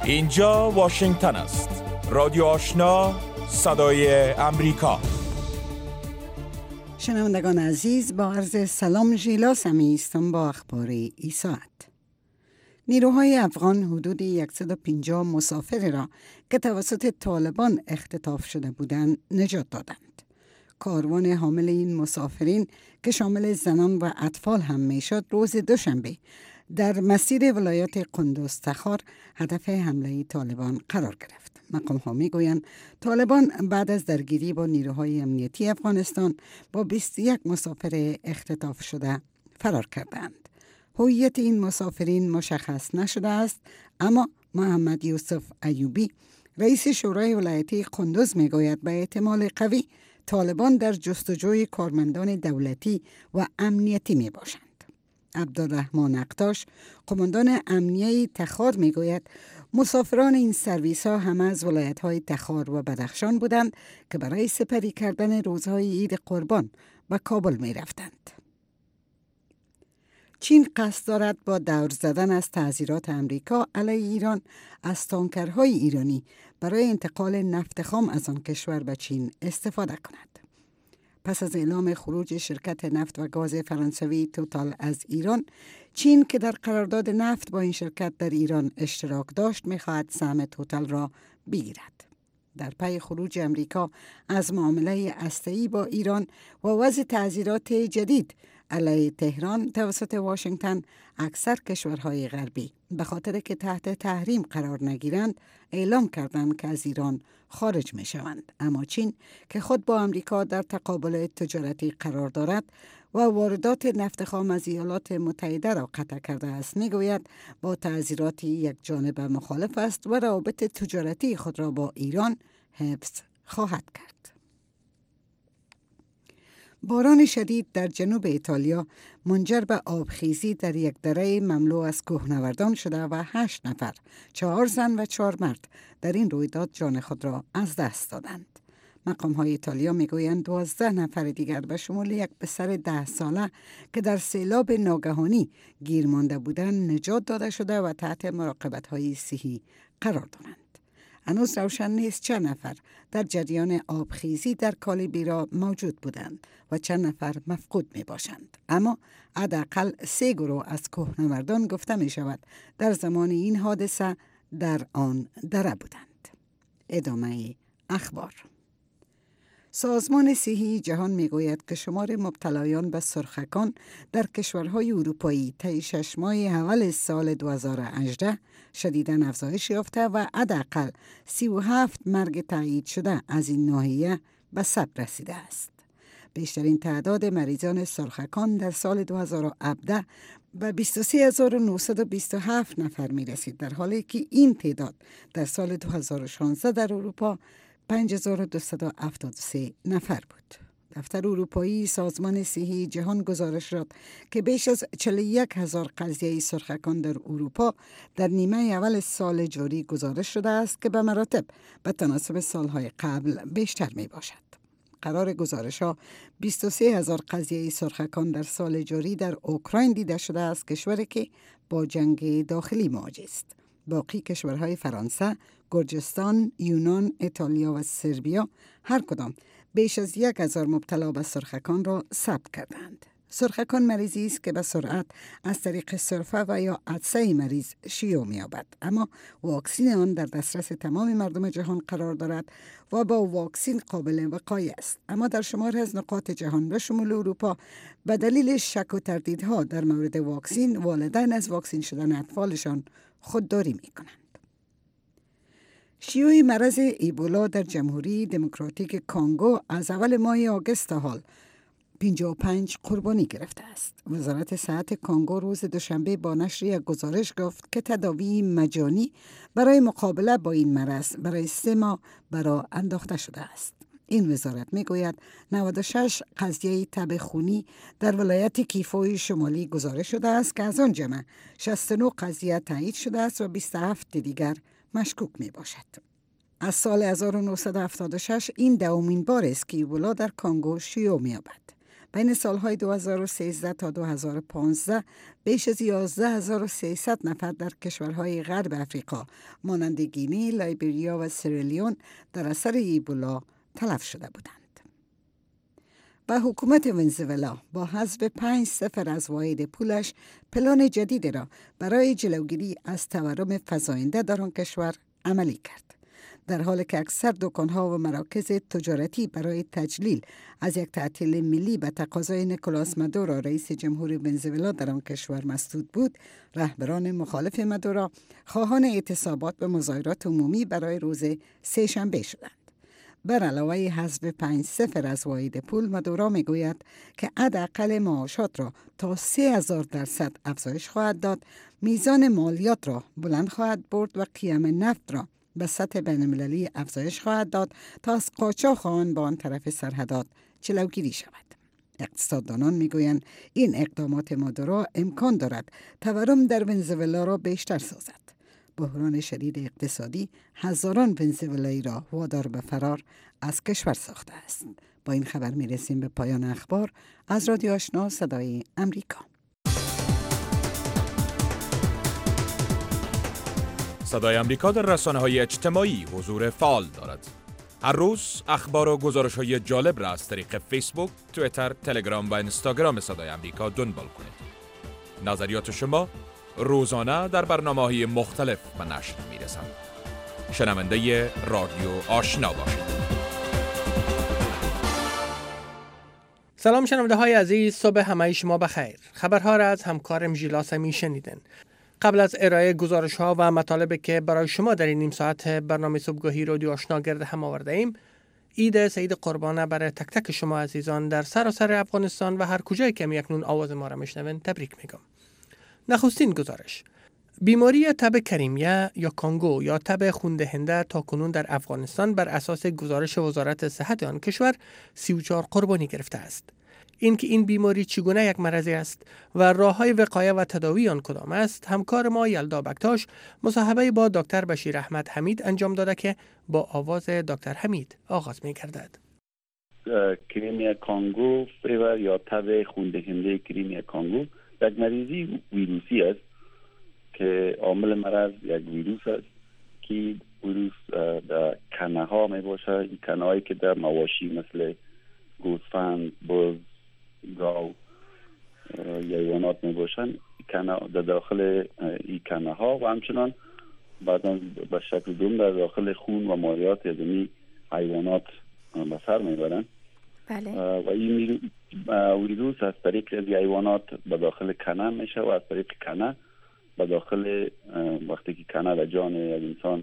اینجا واشنگتن است. رادیو آشنا، صدای امریکا. شنوندگان عزیز، با عرض سلام ژیلا سمی هستم با اخبار این ساعت. نیروهای افغان حدود 150 مسافر را که توسط طالبان اختطاف شده بودند نجات دادند. کاروان حامل این مسافرین که شامل زنان و اطفال هم میشد روز دوشنبه در مسیر ولایت قندوز تخار هدف حمله طالبان قرار گرفت. مقام ها می گویند طالبان بعد از درگیری با نیروهای امنیتی افغانستان با 21 مسافر اختطاف شده فرار کردند. هویت این مسافرین مشخص نشده است، اما محمد یوسف ایوبی رئیس شورای ولایتی قندوز می گوید به احتمال قوی طالبان در جستجوی کارمندان دولتی و امنیتی می باشند. عبدالرحمن اقتاش قماندان امنیه تخار می گوید مسافران این سرویس ها همه از ولایت های تخار و بدخشان بودند که برای سپری کردن روزهای عید قربان به کابل می رفتند. چین قصد دارد با دور زدن از تعزیرات امریکا علیه ایران از تانکرهای ایرانی برای انتقال نفت خام از آن کشور به چین استفاده کند. پس از اعلام خروج شرکت نفت و گاز فرانسوی توتال از ایران، چین که در قرارداد نفت با این شرکت در ایران اشتراک داشت می‌خواهد سهم توتال را بگیرد. در پی خروج امریکا از معامله هسته‌ای با ایران و وضع تعزیرات جدید علیه تهران توسط واشنگتن، اکثر کشورهای غربی به خاطر که تحت تحریم قرار نگیرند اعلام کردند که از ایران خارج می شوند. اما چین که خود با امریکا در تقابل تجارتی قرار دارد و واردات نفت خام از ایالات متحده را قطع کرده است، می گوید با تعزیرات یک جانبه مخالف است و روابط تجارتی خود را با ایران حفظ خواهد کرد. باران شدید در جنوب ایتالیا منجر به آبخیزی در یک دره مملو از کوهنوردان شده و 8 نفر، 4 زن و 4 مرد در این رویداد جان خود را از دست دادند. مقام های ایتالیا میگویند 12 نفر دیگر به شمول یک پسر 10 ساله که در سیلاب ناگهانی گیر مانده بودند نجات داده شده و تحت مراقبت های صحی قرار دارند. هنوز روشن نیست چند نفر در جریان آبخیزی در کالیبیرا موجود بودند و چند نفر مفقود می باشند. اما حداقل 3 گروه از کوهنوردان گفته می شود در زمان این حادثه در آن دره بودند. ادامه اخبار. سازمان صحی جهان میگوید که شمار مبتلایان به سرخکان در کشورهای اروپایی طی 6 ماه اول سال 2018 شدیداً افزایش یافته و حداقل 37 مرگ تایید شده از این ناحیه به ثبت رسیده است. بیشترین تعداد مریضان سرخکان در سال 2017 به 23927 نفر می رسید، در حالی که این تعداد در سال 2016 در اروپا 5273 نفر بود. دفتر اروپایی سازمان صحی جهان گزارش داد که بیش از 41,000 قضیه سرخکان در اروپا در نیمه اول سال جاری گزارش شده است که به مراتب به تناسب سالهای قبل بیشتر می باشد. قرار گزارش ها 23,000 قضیه سرخکان در سال جاری در اوکراین دیده شده است، کشوری که با جنگ داخلی مواجه است. باقی کشورهای فرانسه، گرجستان، یونان، ایتالیا و سربیا هر کدام بیش از 1,000 مبتلا به سرخکان را ثبت کردند. سرخکان مریضی است که به سرعت از طریق سرفه و یا عطسه مریض شیوع می‌یابد، اما واکسین آن در دسترس تمام مردم جهان قرار دارد و با واکسین قابل وقایه است. اما در شمار از نقاط جهان به شمول اروپا به دلیل شک و تردیدها در مورد واکسین، والدین از واکسین شدن اطفالشان خودداری می‌کنند. شیوع مرض ایبولا در جمهوری دموکراتیک کنگو از اول ماه آگوست حال 55 قربانی گرفته است. وزارت صحت کنگو روز دوشنبه با نشر یک گزارش گفت که تداوی مجانی برای مقابله با این مرض برای 3 ماه برای انداخته شده است. این وزارت میگوید 96 قضیه تب خونی در ولایت کیفوی شمالی گزارش شده است که از آن جمع 69 قضیه تایید شده است و 27 دیگر مشکوک می باشد. از سال 1976 این دومین بار است که ایبولا در کنگو شیوع می یابد. بین سالهای 2013 تا 2015 بیش از 11300 نفر در کشورهای غرب افریقا مانند گینی، لایبریا و سیرالیون در اثر ایبولا تلف شده بودند. و حکومت ونزوئلا با حذف 5% از واحد پولش پلان جدیدی را برای جلوگیری از تورم فزاینده در آن کشور عملی کرد. در حالی که اکثر دکان‌ها و مراکز تجارتی برای تجلیل از یک تعطیل ملی به تقاضای نیکولاس مادورو رئیس جمهور ونزوئلا در آن کشور مسدود بود، رهبران مخالف مادورو خواهان اعتصابات و مظاهرات عمومی برای روز سه‌شنبه شدند. بر علاوه حذف 5% از واحد پول، مادورو میگوید که حداقل معاشات را تا 3000% افزایش خواهد داد، میزان مالیات را بلند خواهد برد و قیمت نفت را به سطح بین‌المللی افزایش خواهد داد تا از قاچاق آن به آن طرف سرحدات جلوگیری شود. اقتصاددانان میگویند این اقدامات مادورو امکان دارد تورم در ونزوئلا را بیشتر سازد. بحران شدید اقتصادی هزاران ونزوئلایی را وادار به فرار از کشور ساخته است. با این خبر میرسیم به پایان اخبار از رادیو آشنا صدای امریکا. صدای امریکا در رسانه‌های اجتماعی حضور فعال دارد. هر روز اخبار و گزارش‌های جالب را از طریق فیسبوک، توییتر، تلگرام و اینستاگرام صدای امریکا دنبال کنید. نظریات شما روزانه در برنامه‌های مختلف به نشر می‌رسند. شنونده رادیو آشنا باشید. سلام شنونده های عزیز، صبح همه شما بخیر. خبرها را از همکارم ژیلا سمی شنیدن. قبل از ارائه گزارش ها و مطالبی که برای شما در این نیم ساعت برنامه صبحگاهی رادیو آشنا گرد هم آورده ایم، عید سعید قربانه برای تک تک شما عزیزان در سراسر افغانستان و هر کجای که اکنون آواز ما را میشنوین تبریک میگم. نخستین گزارش: بیماری تب کریمیا یا کانگو یا تب خون‌دهنده تاکنون در افغانستان بر اساس گزارش وزارت صحت آن کشور 34 قربانی گرفته است. اینکه این بیماری چگونه یک مرض است و راه‌های وقایه و تداوی آن کدام است، همکار ما یلدا بکتاش مصاحبه با دکتر بشیر احمد حمید انجام داده که با آواز دکتر حمید آغاز می‌گردد. کریمیا کانگو فیور یا تب خون‌دهنده کریمیا کانگو یک مریضی ویروسی است که عامل مرض یک ویروس است که ویروس در کنه ها می باشه. این کنه هایی که در مواشی مثل گوسفند، بز، گاو یا حیوانات می باشن، کنه در داخل این کنه ها و همچنان بعدا به شکل دوم در داخل خون و مایعات یعنی حیوانات به سر می برن. بله. و این ویروس از طریق حیوانات به داخل کنه میشه و از طریق کنه به داخل وقتی که کنه در جان یک انسان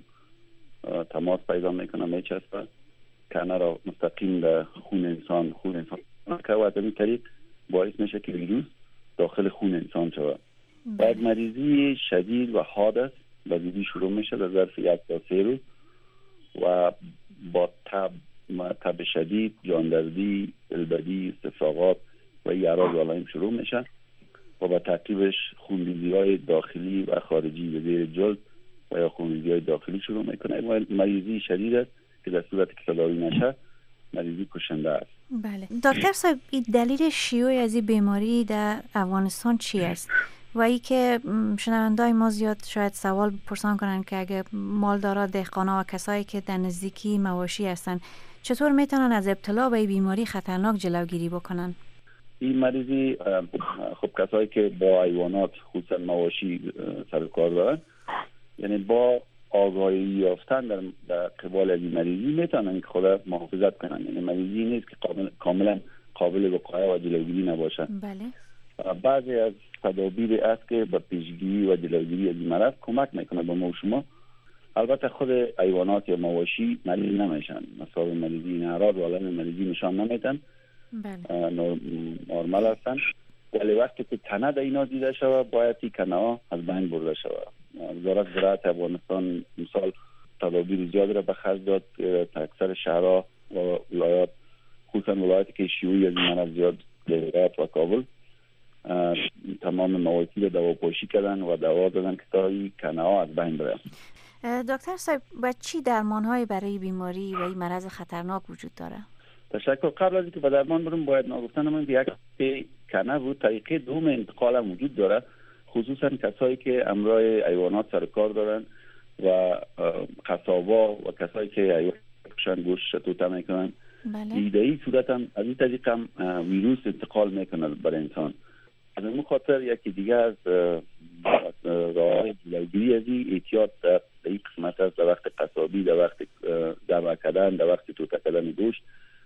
تماس پیدا میکنه میچسبه، کنه را مستقیم در خون انسان که و از این طریق باعث میشه که ویروس داخل خون انسان شود. و یک مریضی شدید و حاد است. مریضی شروع میشه در ظرف 1 تا 3 روز و با تب شدید، جاندردی، دلبدی، استفراغات و این اعراض علائم شروع میشن و با تعقیبش خونریزی‌های داخلی و خارجی به زیر جلد و یا خونریزی‌های داخلی شروع میکنه. مریضی شدید است که در صورت که تداوی نشه مریضی کشنده است. بله. دکتر صاحب، دلیل شیوع از این بیماری در افغانستان چی است؟ و ای که شنوندای ما زیاد شاید سوال بپرسان کنن که اگه مالدارا، دهقانا و کسایی که در نزدیکی مواشی هستن چطور میتونن از ابتلا به این بیماری خطرناک جلوگیری بکنن؟ این مریضی خب کسایی که با حیوانات خصوصا مواشی سر کار دارن، یعنی با آگاهی یافتن در قبال از این مریضی میتونن که خود محافظت کنن. یعنی مریضی نیست که کاملا قابل وقایه و جلوگیری نباشه. بله. بعضی از تدابیر است که به پیشگیری و جلوگیری از این مرض کمک میکنه به ما و شما. البته خود حیوانات یا مواشی مریض نمیشن، مثلا مریضی این اعراض و علائم مریضی نشان نمیدن. بله. نرمال هستن، ولی وقتی که تنه در اینا دیده شود باید این کنه ها از بین برده شود. وزارت زراعت افغانستان مثال تدابیر زیاد را به خرج داد تا اکثر شهرها و ولایات، خصوصا ولایاتی که شیوعی از این مرض زیاد هرات و کابل، تمام مواشی را دواپاشی کردن و دوا دادن که تا این کنه ها از بین بره. دکتر صاحب، چی درمان‌هایی برای بیماری و این مرض خطرناک وجود داره؟ تشکر. قبل از اینکه به درمان برم باید نگفتن من یک کنه بود. طریقه دوم انتقال هم وجود داره، خصوصا کسایی که امراض حیوانات سر کار دارن و قصابا و کسایی که حیوانات گوشت شتوته میکنن. بله. ایده‌ای صورت هم از این طریق هم ویروس انتقال میکنه برای انسان. از این خاطر یکی دیگه از راه جلوگیری از این احتیاط در این قسمت است، در وقت قصابی، در وقت ذبح کردن، در وقت توته کردن گوشت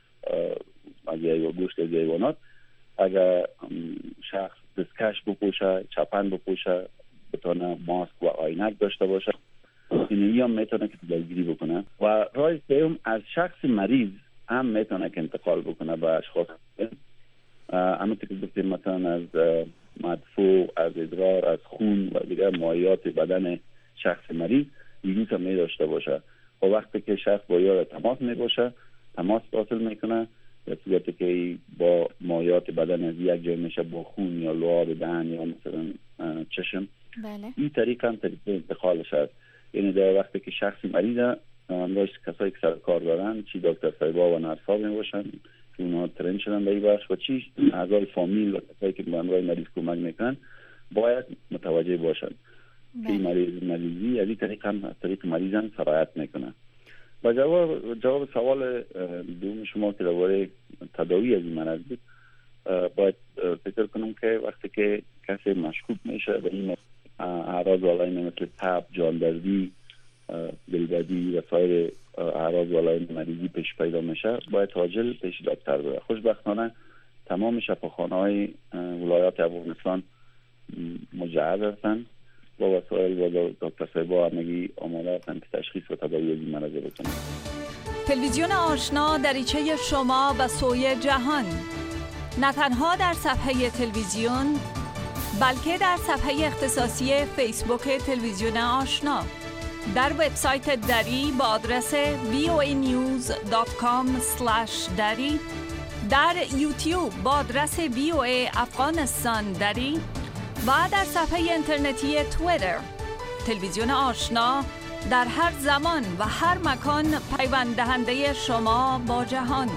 از گوشت از حیوانات، اگر شخص دستکش بپوشه، چپن بپوشه، بتونه ماسک و عینک داشته باشه، اینی هم میتونه که جلوگیری بکنه. و راه سوم از شخص مریض هم میتونه که انتقال بکنه به اشخاص. همونطور که گفتیم مثلا از مدفوع، از ادرار، از خون و دیگر مایعات بدن شخص مریض ویروس هم می داشته باشه. و وقتی که شخص با یار تماس حاصل میکنه، در صورتی که با مایعات بدن از یک جای میشه، با خون یا لعاب دهن یا مثلا چشم، بله. این طریق هم طریق انتقالش هست. یعنی در وقتی که شخص مریضه، همراهش کسایی که سر کار دارن، چی دکتر صاحبا و نرس‌ها میباشن که اونا ترین شدن به این بخش، و چی اعضای فامیل و کسایی که به همراه مریض کمک میکنن باید متوجه باشن که این مریضی از این طریق هم از طریق مریض هم سرایت میکنه. و جواب سوال دوم شما که درباره تداوی از این مرض بود، باید فکر کنم که وقتی که کسی مشکوک میشه به این اعراض علائم مثل تب، جاندردی، دلبدی و سایر اعراض و علائم مریضی پیش پیدا میشه، باید عاجل پیش دکتر بره. خوشبختانه تمام شفاخانه‌های ولایات افغانستان مجهز هستند و وسایل و دکتر صاحبا همگی آماده هستند که تشخیص و تداوی این مرض بکنند. تلویزیون آشنا دریچه شما به سوی جهان، نه تنها در صفحه تلویزیون بلکه در صفحه اختصاصی فیسبوک تلویزیون آشنا، در وبسایت دری با آدرس voanews.com/dari، در یوتیوب با آدرس VOA افغانستان دری و در صفحه اینترنتی توییتر. تلویزیون آشنا در هر زمان و هر مکان پیوند دهنده شما با جهان.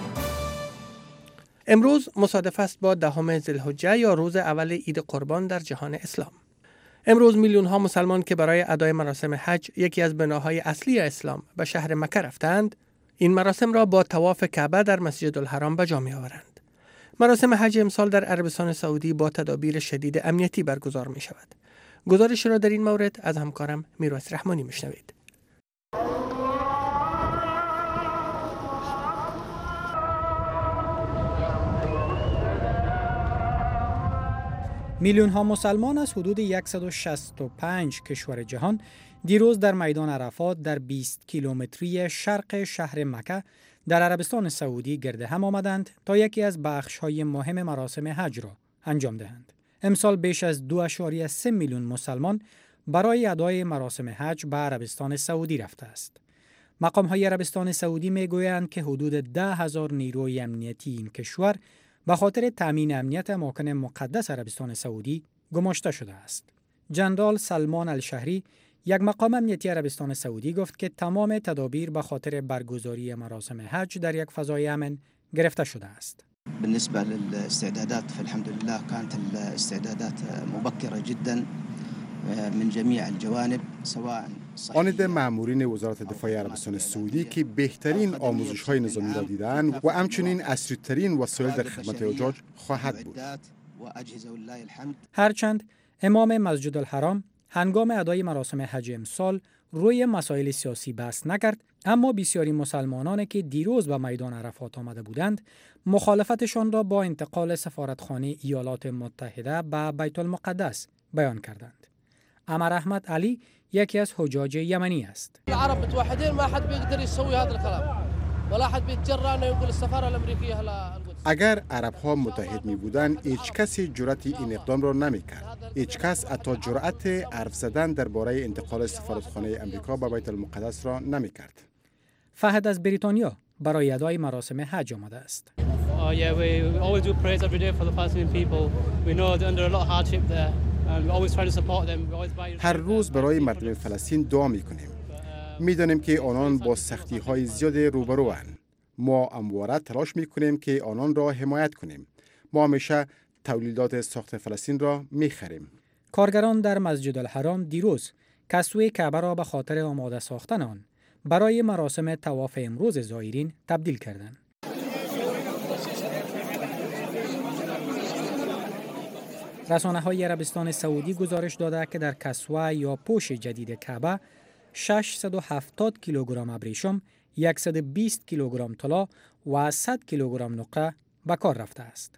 امروز مصادف است با 10 ذوالحجه یا روز اول عید قربان در جهان اسلام. امروز میلیون ها مسلمان که برای ادای مراسم حج، یکی از بناهای اصلی اسلام، به شهر مکه رفتند، این مراسم را با طواف کعبه در مسجد الحرام به جا می‌آورند. مراسم حج امسال در عربستان سعودی با تدابیر شدید امنیتی برگزار می شود. گزارش را در این مورد از همکارم میرویس رحمانی میشنوید. میلیون ها مسلمان از حدود 165 کشور جهان دیروز در میدان عرفات در 20 کیلومتری شرق شهر مکه در عربستان سعودی گرد هم آمدند تا یکی از بخش‌های مهم مراسم حج را انجام دهند. امسال بیش از 2.3 میلیون مسلمان برای ادای مراسم حج به عربستان سعودی رفته است. مقام‌های عربستان سعودی می‌گویند که حدود 10,000 نیروی امنیتی این کشور به خاطر تامین امنیت اماکن مقدس عربستان سعودی گماشته شده است. جنرال سلمان الشهری، یک مقام امنیتی عربستان سعودی، گفت که تمام تدابیر به خاطر برگزاری مراسم حج در یک فضای امن گرفته شده است. بالنسبة للاستعدادات فالحمد لله كانت الاستعدادات مبكرة جدا من جميع الجوانب سواء آن مأمورین وزارت دفاع عربستان سعودی که بهترین آموزش‌های نظامی را دیدند و همچنین اسریع‌ترین وسایل در خدمت حجاج خواهد بود. هرچند امام مسجد الحرام هنگام ادای مراسم حج امسال روی مسائل سیاسی بحث نکرد، اما بسیاری مسلمانانی که دیروز به میدان عرفات آمده بودند مخالفتشان را با انتقال سفارتخانه ایالات متحده به بیت المقدس بیان کردند. عمر احمد علی یکی از حجاج یمنی است. العرب متوحدين ما حد بيقدر يسوي هذا الكلام ولا حد بيتجرأ انه ينقل السفاره الامريكيه للقدس. اگر عرب ها متحد می بودند هیچ کسی جرأت این اقدام را نمی کرد. هیچ کس حتی جرأت حرف زدن درباره انتقال سفارتخانه امریکا به بیت المقدس را نمی کرد. فهد از بریتانیا برای ادای مراسم حج آمده است. هر روز برای مردم فلسطین دعا می کنیم. می دانیم که آنان با سختی های زیاد روبرو اند. ما همواره تلاش میکنیم که آنان را حمایت کنیم. ما همیشه تولیدات ساخت فلسطین را میخریم. کارگران در مسجد الحرام دیروز کسوه کعبه را به خاطر آماده ساختن آن برای مراسم طواف امروز زائرین تبدیل کردند. رسانه‌های عربستان سعودی گزارش داده که در کسوه یا پوش جدید کعبه 670 کیلوگرم ابریشم، 120 کیلوگرم طلا و 100 کیلوگرم نقره به کار رفته است.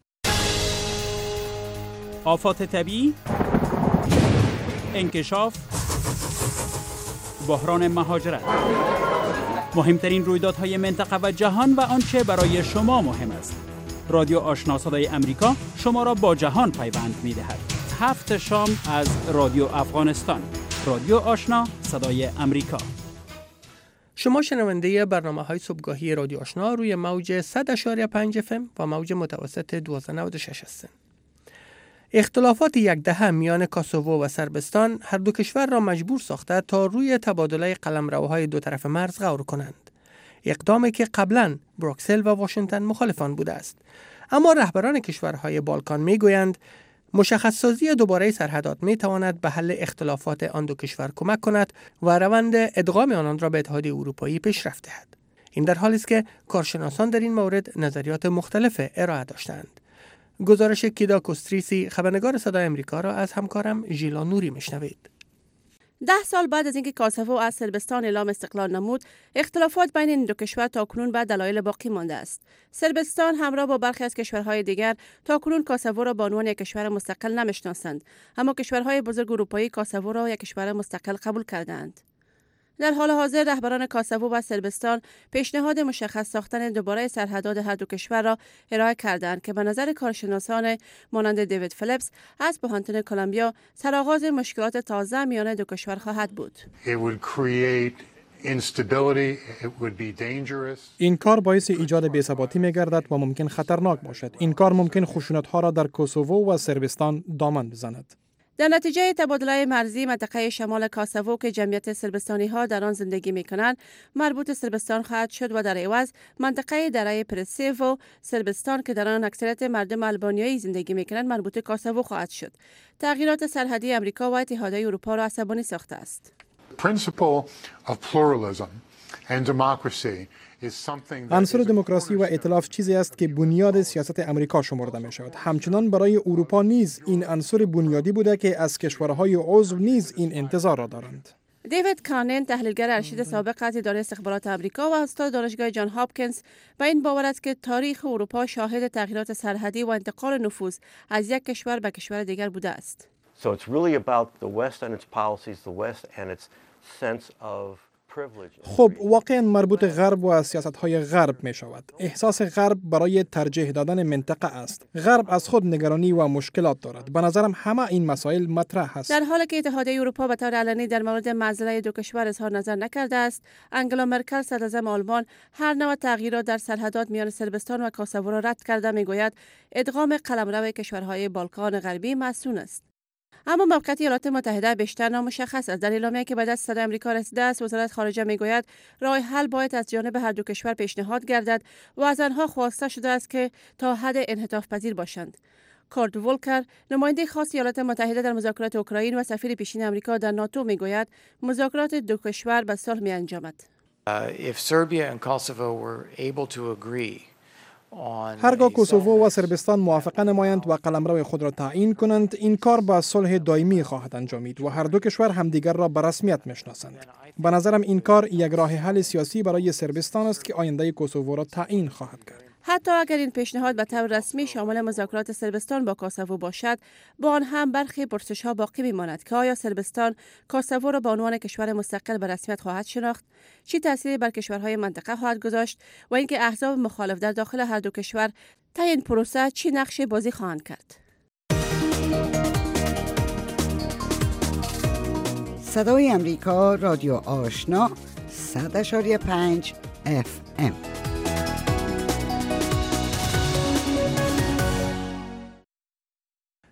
آفات طبیعی، انکشاف، بحران مهاجرت، مهمترین رویدادهای منطقه و جهان و آنچه برای شما مهم است. رادیو آشنا صدای امریکا شما را با جهان پیوند می‌دهد. 7 شام از رادیو افغانستان. رادیو آشنا صدای امریکا. شما شنونده برنامه‌های صبحگاهی رادیو آشنا روی موج 100.5 FM و موج متوسط 1296 هستند. اختلافات یک دهه میان کاسوو و سربستان هر دو کشور را مجبور ساخته تا روی تبادله قلمروهای دو طرف مرز غور کنند. اقدامی که قبلا بروکسل و واشنگتن مخالفان بوده است. اما رهبران کشورهای بالکان میگویند مشخص سازی دوباره سرحدات می تواند به حل اختلافات آن دو کشور کمک کند و روند ادغام آنان را به اتحادیه اروپایی پیشرفت دهد. این در حالی است که کارشناسان در این مورد نظریات مختلف ارائه داشتند. گزارش کیدا کوستریسی خبرنگار صدای امریکا را از همکارم ژیلا نوری میشنوید. 10 سال بعد از اینکه کاسوو از صربستان اعلام استقلال نمود، اختلافات بین این دو کشور تاکنون به دلایل باقی مانده است. صربستان همراه با برخی از کشورهای دیگر تاکنون کاسوو را به عنوان یک کشور مستقل نمیشناسند، اما کشورهای بزرگ اروپایی کاسوو را یک کشور مستقل قبول کردند. در حال حاضر رهبران کاسوو و صربستان پیشنهاد مشخص ساختن دوباره سرحدات هر دو کشور را ارائه کردند که به نظر کارشناسان مانند دیوید فلیپس از پوهنتون کلمبیا سرآغاز مشکلات تازه میان دو کشور خواهد بود. این کار باعث ایجاد بی‌ثباتی می‌گردد و ممکن خطرناک باشد. این کار ممکن خشونت‌ها را در کوسوو و صربستان دامن بزند. در نتیجه تبادله مرزی منطقه شمال کاسوو که جمعیت صربستانی ها در آن زندگی می کنند مربوط صربستان خواهد شد و در عوض منطقه دره پرسیو صربستان که در آن اکثریت مردم آلبانیایی زندگی می کنند مربوط کاسوو خواهد شد. تغییرات سرحدی امریکا و اتحادیه اروپا را عصبانی ساخته است. عنصر دموکراسی و ائتلاف چیزی است که بنیاد سیاست امریکا شمرده می شود. همچنان برای اروپا نیز این عنصر بنیادی بوده که از کشورهای عضو نیز این انتظار را دارند. دیوید کانن تحلیلگر ارشد سابق از اداره استخبارات امریکا و استاد دانشگاه جان هاپکینز با این باور است که تاریخ اروپا شاهد تغییرات سرحدی و انتقال نفوذ از یک کشور به کشور دیگر بوده است. So it's really about the West and its policies, the West and its sense of خب واقعا مربوط غرب و سیاست‌های غرب می شود. احساس غرب برای ترجیح دادن منطقه است. غرب از خود نگرانی و مشکلات دارد. به نظرم همه این مسائل مطرح است. در حالی که اتحادیه اروپا به طور علنی در مورد معضله دو کشور اظهار نظر نکرده است، انگلا مرکل صدراعظم آلمان هر نوع تغییرات در سرحدات میان صربستان و کاسوو را رد کرده میگوید ادغام قلمرو کشورهای بالکان غربی مسئول است. اما موقعیت ایالات متحده بیشتر نامشخص است. در اعلامیه‌ای که به دست صدای آمریکا رسیده است، وزارت خارجه میگوید راه حل باید از جانب هر دو کشور پیشنهاد گردد و از آنها خواسته شده است که تا حد انعطاف پذیر باشند. کورت ولکر، نماینده خاص ایالات متحده در مذاکرات اوکراین و سفیر پیشین آمریکا در ناتو میگوید مذاکرات دو کشور به صلح می‌انجامد. هرگاه کوسوو و صربستان موافقه نمایند و قلمرو خود را تعیین کنند، این کار با صلح دائمی خواهد انجامید و هر دو کشور همدیگر را به رسمیت میشناسند. به نظرم این کار یک راه حل سیاسی برای صربستان است که آینده کوسوو را تعیین خواهد کرد. حتی اگر این پیشنهاد به طور رسمی شامل مذاکرات صربستان با کاسوو باشد، با آن هم برخی پرسش‌ها باقی می‌ماند که آیا صربستان کاسوو را به عنوان کشور مستقل به رسمیت خواهد شناخت، چه تأثیری بر کشورهای منطقه خواهد گذاشت و اینکه احزاب مخالف در داخل هر دو کشور طی این پروسه چه نقشی بازی خواهند کرد. صدای امریکا رادیو آشنا 100.5 FM.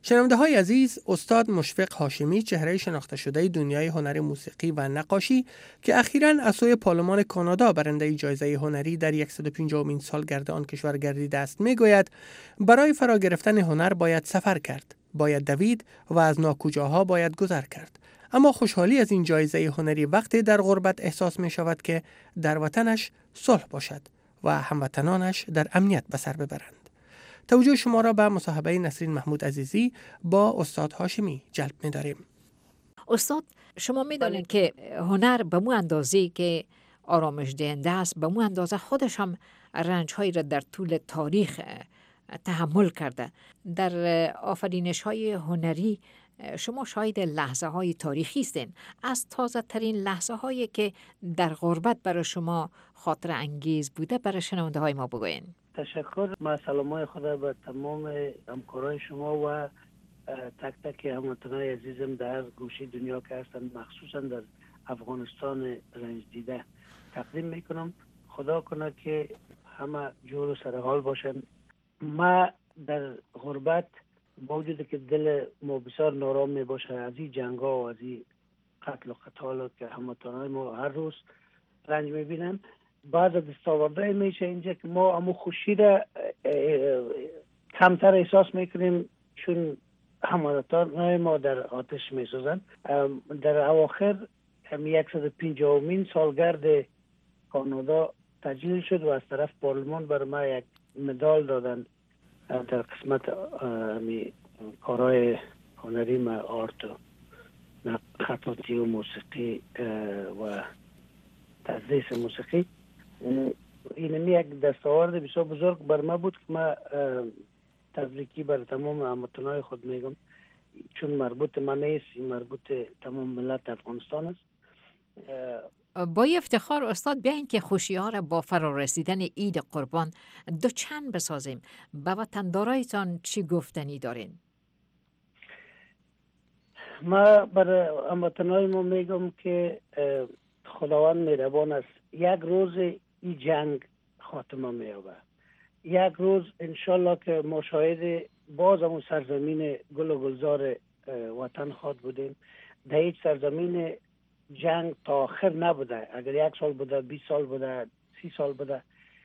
شنونده های عزیز، استاد مشفق هاشمی، چهره شناخته شده دنیای هنر موسیقی و نقاشی که اخیراً از سوی پارلمان کانادا برنده جایزه هنری در 150مین سالگرد آن کشور گردیده است، میگوید برای فرا گرفتن هنر باید سفر کرد، باید دوید و از ناکجاها باید گذر کرد. اما خوشحالی از این جایزه هنری وقتی در غربت احساس می شود که در وطنش صلح باشد و هموطنانش در امنیت به سر ببرند. توجه شما را به مصاحبه نسرین محمود عزیزی با استاد هاشمی جلب می داریم. استاد، شما می دانید که هنر به مو اندازه که آرامش دهنده است، به مو اندازه خودش هم رنج هایی را در طول تاریخ تحمل کرده. در آفرینش های هنری شما شاید لحظه های تاریخی هستین. از تازه ترین لحظه هایی که در غربت برای شما خاطر انگیز بوده برای شنونده های ما بگوین. تشکر. ما سلامای خدا به تمام همکارای شما و تک تک هموطنان عزیزم در گوشه دنیا که هستند، مخصوصا در افغانستان رنج دیده تقدیم میکنم. خدا کنه که همه جور و سرحال باشن. ما در غربت با وجود که دل ما بسیار نارام می باشه از این جنگ ها و از این قتل و قتال که هموطنان ما هر روز رنج میبینن، بعض از دستاوردهای میشه اینجا که ما امو خوشی را کمتر احساس میکنیم چون هموطنان ما در آتش میسوزن. در اواخر 150مین سالگرد کانادا تجلیل شد و از طرف پارلمان بر ما یک مدال دادن در قسمت کارهای هنری ما آرت و خطاطی و موسیقی و تدریس موسیقی. این یک دستاورد بسیار بزرگ بر ما بود که ما تبریکی بر تمام هموطنان خود میگم، چون مربوط من نیست، مربوط تمام ملت افغانستان است. با افتخار استاد، بیاین که خوشی ها را با فرارسیدن عید قربان دو چند بسازیم. به وطندارایتان چی گفتنی دارین؟ ما بر هموطنان ما میگم که خداوند مهربان است. یک روز این جنگ خاتمه می‌یابد. یک روز انشالله که ما شاهد باز همون سرزمین گل و گلزار وطن خود بودیم. در هیچ سرزمین جنگ تا آخر نبوده. اگر 1 سال بوده، 20 سال بوده، 30 سال بوده،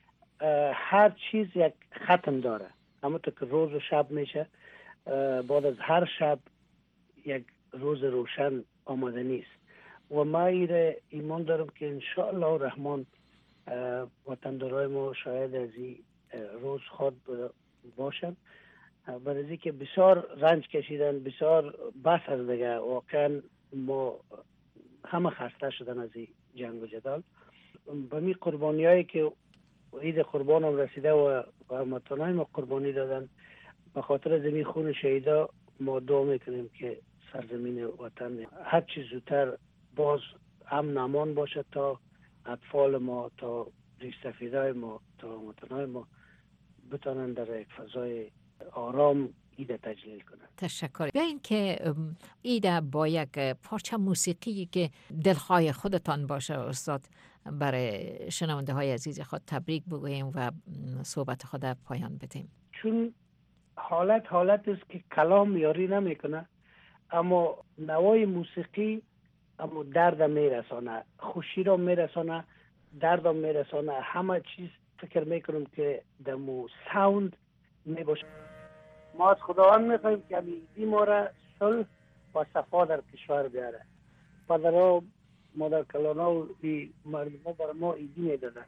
هر چیز یک ختم داره. همونطور که روز و شب میشه، بعد از هر شب یک روز روشن آماده نیست. و ما ایمان دارم که انشاءالله الرحمن وطندارای ما شاید از این روز خود باشن. برای که بسیار رنج کشیدن، بسیار بس از دیگه، واقعا ما همه خسته شدن از این جنگ و جدال. به می قربانی هایی که عید قربان هم رسیده و هموطنان ما قربانی دادن، به خاطر زمین خون شهیدا ما دعا میکنیم که سرزمین وطن هر چیز زودتر باز امن امان باشه تا اطفال ما، تا ریش سفیدای ما، تا هموطنان ما بتانن در یک فضای آرام عید تجلیل کنند. تشکر. بیاین که عید با یک پارچه موسیقی که دلخواه خودتان باشه استاد برای شنونده های عزیز خود تبریک بگوییم و صحبت خود پایان بدیم. چون حالت است که کلام یاری نمیکنه، اما نوای موسیقی اما درد میرسانه، خوشی را میرسانه، درد را میرسانه، همه چیز فکر میکنم که دمو ساوند میباشه. ما از خداوند میخوایم که امیدی ما را صلح و صفا در کشور بیاره. پدرها مادر کلانا و مردم ها برای ما ایدی میدادن،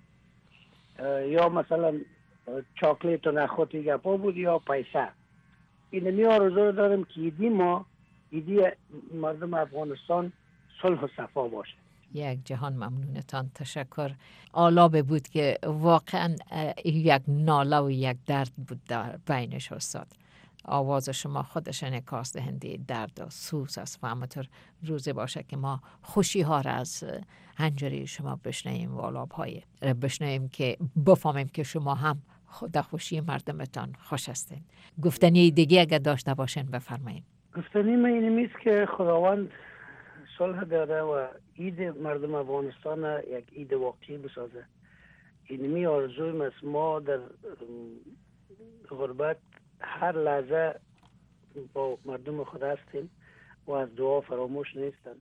یا مثلا چاکلیت و نخوتی گپا بود یا پیسه. اینمی آرزو دارم که ایدی مردم افغانستان صلح و صفا باشه. یک جهان ممنونتان. تشکر. آلابه بود که واقعا یک ناله و یک درد بود در بینش استاد. آواز شما خودش انعکاس دهنده درد و سوز است و همونطور روزی باشه که ما خوشی ها را از حنجره شما بشنیم و آلاب های بشنیم که بفهمیم که شما هم خود خوشی مردمتان خوش هستین. گفتنی دیگه اگر داشته باشین بفرمایید. گفتنی من اینمیست که خداوند صلح داره و عید مردم افغانستان یک عید واقعی بسازه. اینمی آرزویم است. ما در غربت هر لحظه با مردم خود هستیم و از دعا فراموش نیستن.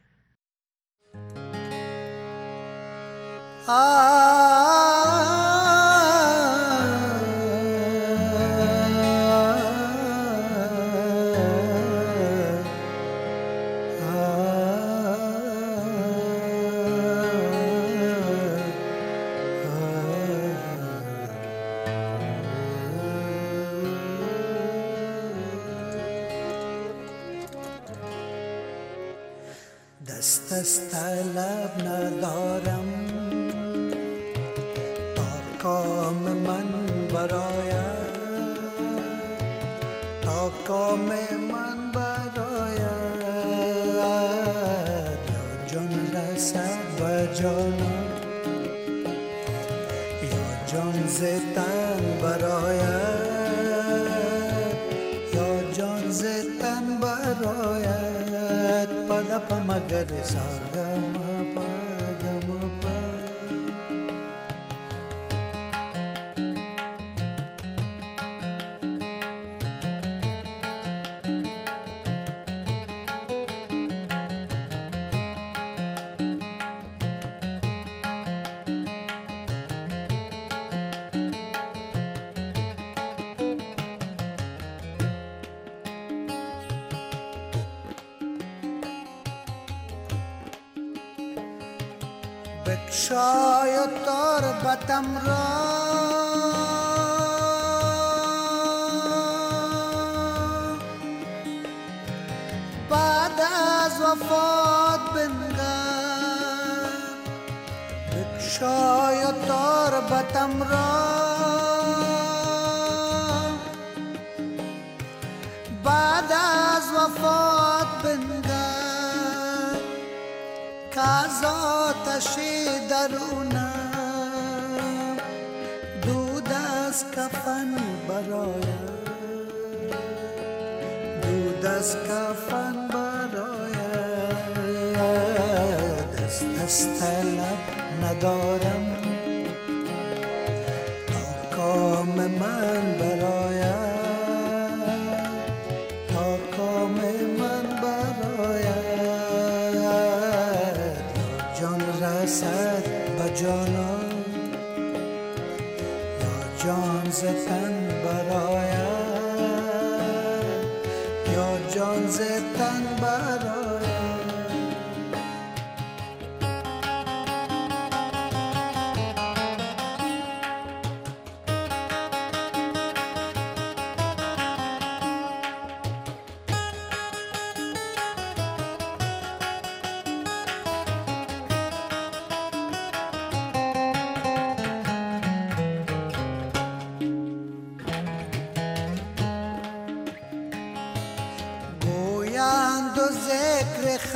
دست از طلب ندارم تا کام من براید، تا کام من براید، یا جان رسد و جانم، یا جان ز تن براید، یا جان ز تن براید. Pada pamagare saga ma pada ma pa. بکشای تربتم را بعد از وفات بنگر، بکشای تربتم را بعد از وفات بنگر، که از آتش درونم دود از کفن براید، دود از کفن براید. دست از طلب ندارم تا کام من براید، تا کام من براید. رسد به جانم، یا جان ز تن براید، یا جان ز تن براید. ذکر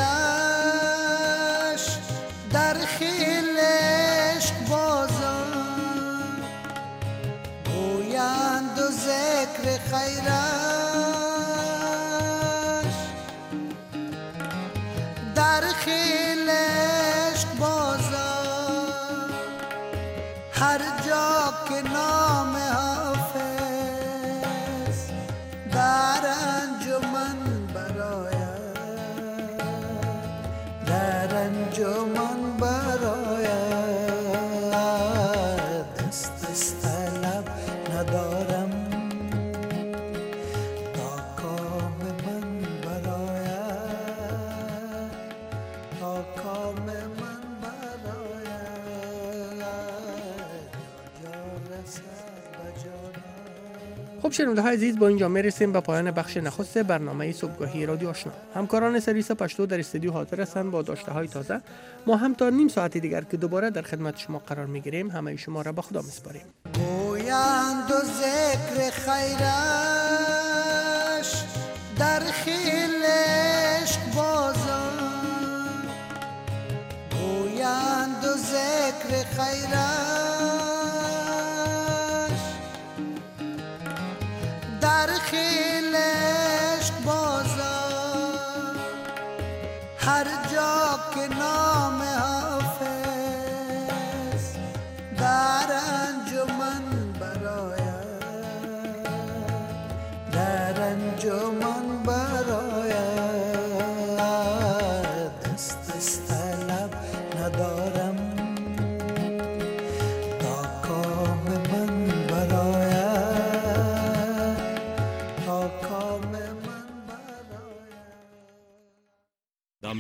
خیرش در خیل عشق بازان، گویند و ذکر خیرش در خیل عشق بازان. هر جا که نام حافظ در انجمن انجمن براید. دست از طلب ندارم تا کام من براید، تا کام من براید. جا رسد به جانم. خب شنونده های عزیز، با اینجا میرسیم به پایان بخش نخست برنامه صبحگاهی رادیو آشنا. همکاران سرویس پشتو در استودیو حاضر هستند با داشته های تازه. ما هم تا نیم ساعت دیگر که دوباره در خدمت شما قرار میگیریم همه شما را به خدا میسپاریم. گویند و ذکر خیرش در خیل عشق بازان، گویند و ذکر خیرش در خیل عشق بازان. هر جا که نام